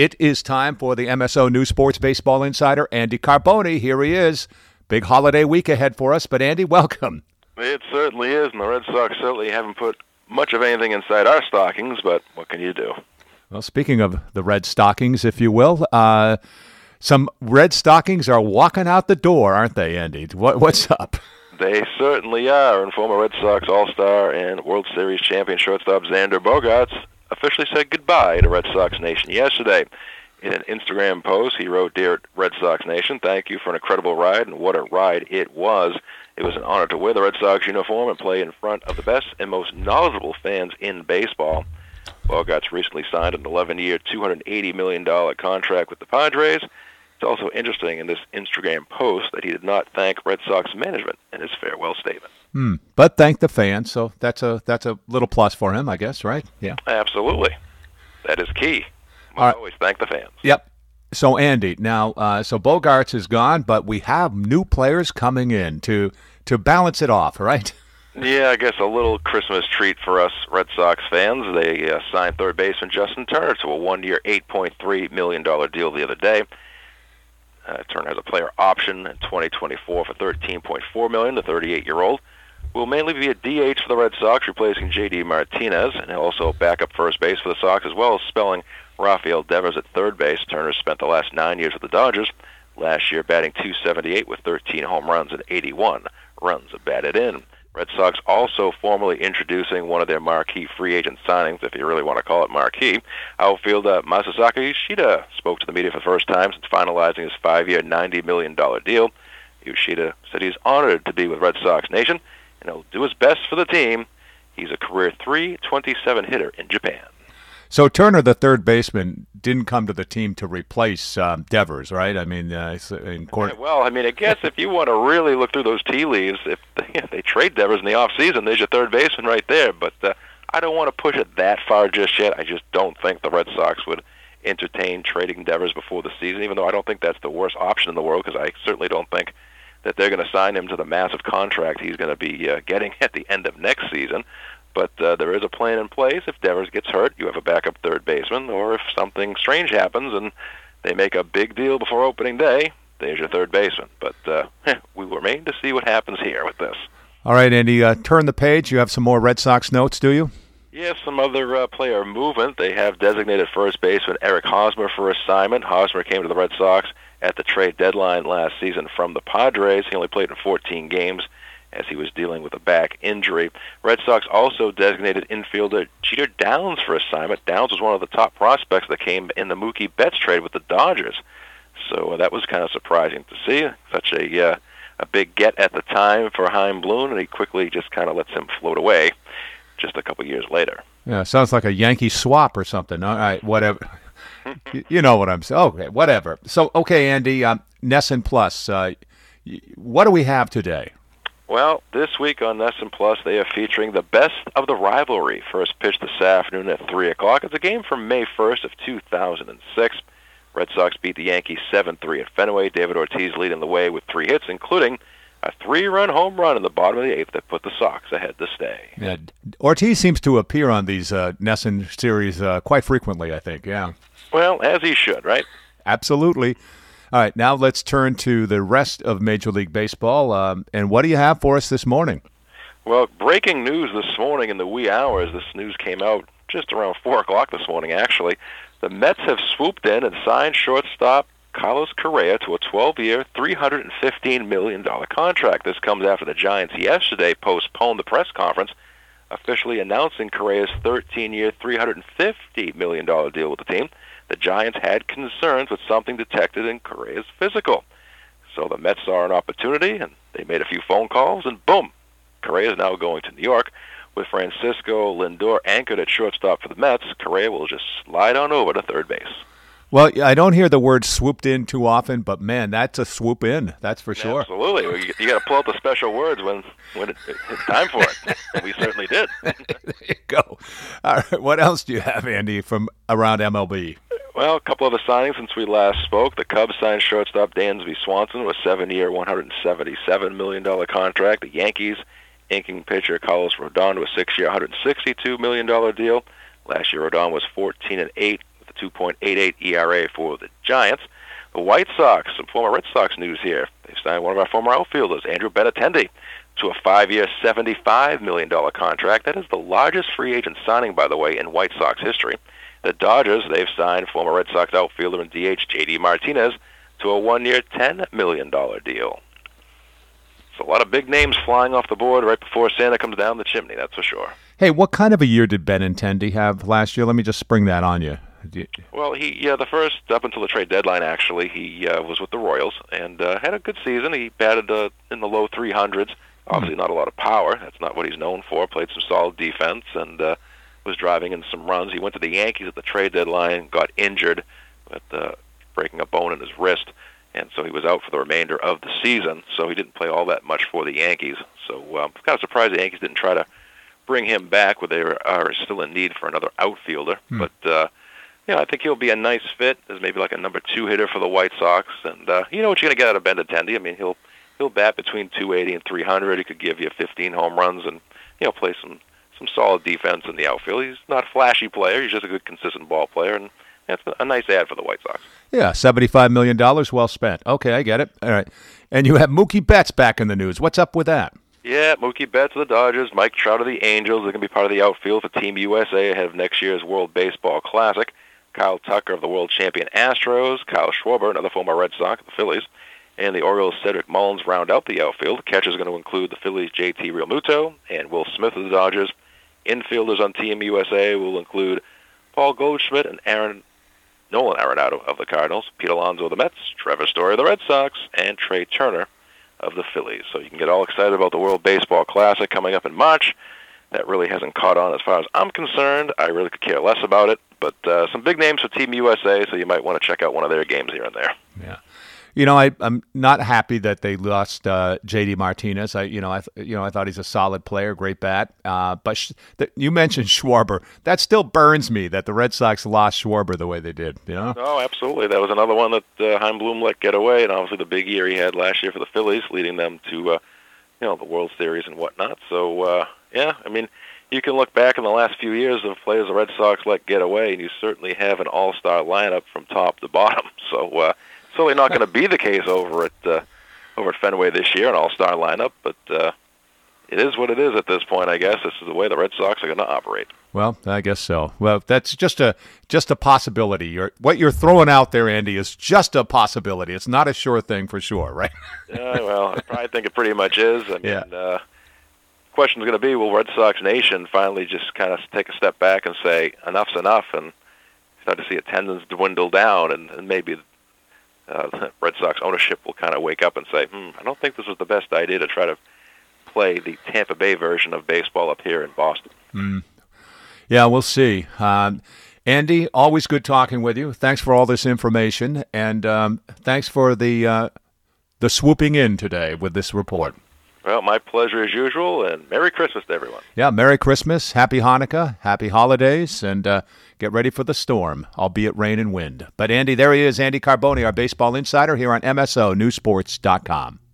It is time for the MSO News Sports Baseball Insider, Andy Carboni. Here he is. Big holiday week ahead for us, but Andy, welcome. It certainly is, and the Red Sox certainly haven't put much of anything inside our stockings, but what can you do? Well, speaking of the Red Stockings, if you will, some Red Stockings are walking out the door, aren't they, Andy? What's up? They certainly are, and former Red Sox All-Star and World Series champion shortstop Xander Bogaerts officially said goodbye to Red Sox Nation yesterday. In an Instagram post, he wrote, "Dear Red Sox Nation, thank you for an incredible ride," and what a ride it was. It was an honor to wear the Red Sox uniform and play in front of the best and most knowledgeable fans in baseball. Bogaerts recently signed an 11-year, $280 million contract with the Padres. It's also interesting in this Instagram post that he did not thank Red Sox management in his farewell statement. But thank the fans, so that's a little plus for him, I guess, right? Yeah. Absolutely. That is key. Always thank the fans. Yep. So, Andy, now, so Bogaerts is gone, but we have new players coming in to balance it off, right? Yeah, I guess a little Christmas treat for us Red Sox fans. They signed third baseman Justin Turner to a one-year, $8.3 million deal the other day. Turner has a player option in 2024 for $13.4 million. The 38-year-old will mainly be a DH for the Red Sox, replacing J.D. Martinez, and also backup first base for the Sox, as well as spelling Rafael Devers at third base. Turner spent the last 9 years with the Dodgers, last year batting .278 with 13 home runs and 81 runs batted in. Red Sox also formally introducing one of their marquee free agent signings, if you really want to call it marquee. Outfielder Masasaka Yoshida spoke to the media for the first time since finalizing his 5-year, $90 million deal. Yoshida said he's honored to be with Red Sox Nation, and he'll do his best for the team. He's a career .327 hitter in Japan. So Turner, the third baseman, didn't come to the team to replace Devers, right? I mean, well, I mean, I guess if you want to really look through those tea leaves, if they trade Devers in the offseason, there's your third baseman right there. But I don't want to push it that far just yet. I just don't think the Red Sox would entertain trading Devers before the season, even though I don't think that's the worst option in the world, because I certainly don't think that they're going to sign him to the massive contract he's going to be getting at the end of next season. But there is a plan in place. If Devers gets hurt, you have a backup third baseman, or if something strange happens and they make a big deal before opening day, there's your third baseman. But we will remain to see what happens here with this. All right, Andy, turn the page. You have some more Red Sox notes, do you? Yes, some other player movement. They have designated first baseman Eric Hosmer for assignment. Hosmer came to the Red Sox at the trade deadline last season from the Padres. He only played in 14 games as he was dealing with a back injury. Red Sox also designated infielder Jeter Downs for assignment. Downs was one of the top prospects that came in the Mookie Betts trade with the Dodgers. So that was kind of surprising to see. Such a big get at the time for Chaim Bloom, and he quickly just kind of lets him float away just a couple years later. Yeah, sounds like a Yankee swap or something. All right, whatever. You know what I'm saying. Okay, whatever. So, okay, Andy, NESN Plus, what do we have today? Well, this week on NESN Plus, they are featuring the best of the rivalry. First pitch this afternoon at 3 o'clock. It's a game from May 1st of 2006. Red Sox beat the Yankees 7-3 at Fenway. David Ortiz leading the way with 3 hits, including a 3-run home run in the bottom of the 8th that put the Sox ahead to stay. Yeah, Ortiz seems to appear on these NESN series quite frequently, I think, yeah. Well, as he should, right? Absolutely. All right, now let's turn to the rest of Major League Baseball. And what do you have for us this morning? Well, breaking news this morning in the wee hours. This news came out just around 4 o'clock this morning, actually. The Mets have swooped in and signed shortstop Carlos Correa to a 12-year, $315 million contract. This comes after the Giants yesterday postponed the press conference, officially announcing Correa's 13-year, $350 million deal with the team. The Giants had concerns with something detected in Correa's physical. So the Mets saw an opportunity, and they made a few phone calls, and boom, Correa is now going to New York. With Francisco Lindor anchored at shortstop for the Mets, Correa will just slide on over to third base. Well, I don't hear the word swooped in too often, but, man, that's a swoop in. That's for sure. Absolutely. You got to pull out the special words when it's time for it. And we certainly did. There you go. All right, what else do you have, Andy, from around MLB? Well, a couple of the signings since we last spoke. The Cubs signed shortstop Dansby Swanson with a 7-year, $177 million contract. The Yankees inking pitcher Carlos Rodon to a 6-year, $162 million deal. Last year, Rodon was 14-8 with a 2.88 ERA for the Giants. The White Sox, some former Red Sox news here. They signed one of our former outfielders, Andrew Benintendi, to a 5-year, $75 million contract. That is the largest free agent signing, by the way, in White Sox history. The Dodgers, they've signed former Red Sox outfielder and DH J.D. Martinez to a 1-year, $10 million deal. So a lot of big names flying off the board right before Santa comes down the chimney, that's for sure. Hey, what kind of a year did Benintendi have last year? Let me just spring that on you. Well, the first, up until the trade deadline, actually, he was with the Royals and had a good season. He batted in the low 300s. Obviously not a lot of power. That's not what he's known for. Played some solid defense and was driving in some runs. He went to the Yankees at the trade deadline, got injured with breaking a bone in his wrist, and so he was out for the remainder of the season. So he didn't play all that much for the Yankees. So I'm kind of surprised the Yankees didn't try to bring him back, where they are still in need for another outfielder. But I think he'll be a nice fit as maybe like a number 2 hitter for the White Sox. And you know what you're going to get out of Benintendi. I mean, he'll bat between 280 and 300. He could give you 15 home runs and play some solid defense in the outfield. He's not a flashy player. He's just a good, consistent ball player, and that's a nice ad for the White Sox. Yeah, $75 million, well spent. Okay, I get it. All right. And you have Mookie Betts back in the news. What's up with that? Yeah, Mookie Betts of the Dodgers, Mike Trout of the Angels. They're going to be part of the outfield for Team USA ahead of next year's World Baseball Classic. Kyle Tucker of the world champion Astros, Kyle Schwarber, another former Red Sox, the Phillies, and the Orioles' Cedric Mullins round out the outfield. The catchers are going to include the Phillies' JT Realmuto and Will Smith of the Dodgers. Infielders on Team USA will include Paul Goldschmidt and Nolan Arenado of the Cardinals, Pete Alonso of the Mets, Trevor Story of the Red Sox, and Trey Turner of the Phillies. So you can get all excited about the World Baseball Classic coming up in March. That really hasn't caught on as far as I'm concerned. I really could care less about it. But some big names for Team USA, so you might want to check out one of their games here and there. Yeah. I'm not happy that they lost J.D. Martinez. I thought he's a solid player, great bat. But you mentioned Schwarber. That still burns me that the Red Sox lost Schwarber the way they did. Oh, absolutely. That was another one that Chaim Bloom let get away, and obviously the big year he had last year for the Phillies, leading them to the World Series and whatnot. So you can look back in the last few years of players the Red Sox let get away, and you certainly have an all-star lineup from top to bottom. So. Certainly not going to be the case over at Fenway this year, an all-star lineup, but it is what it is at this point, I guess. This is the way the Red Sox are going to operate. Well, I guess so. Well, that's just a possibility. What you're throwing out there, Andy, is just a possibility. It's not a sure thing for sure, right? I probably think it pretty much is. The question is going to be, will Red Sox Nation finally just kind of take a step back and say, enough's enough, and start to see attendance dwindle down, and maybe the Red Sox ownership will kind of wake up and say, I don't think this was the best idea to try to play the Tampa Bay version of baseball up here in Boston. Yeah, we'll see. Andy, always good talking with you. Thanks for all this information, and thanks for the swooping in today with this report. Well, my pleasure as usual, and Merry Christmas to everyone. Yeah, Merry Christmas, Happy Hanukkah, Happy Holidays, and get ready for the storm, albeit rain and wind. But Andy, there he is, Andy Carboni, our baseball insider here on MSO Newsports.com.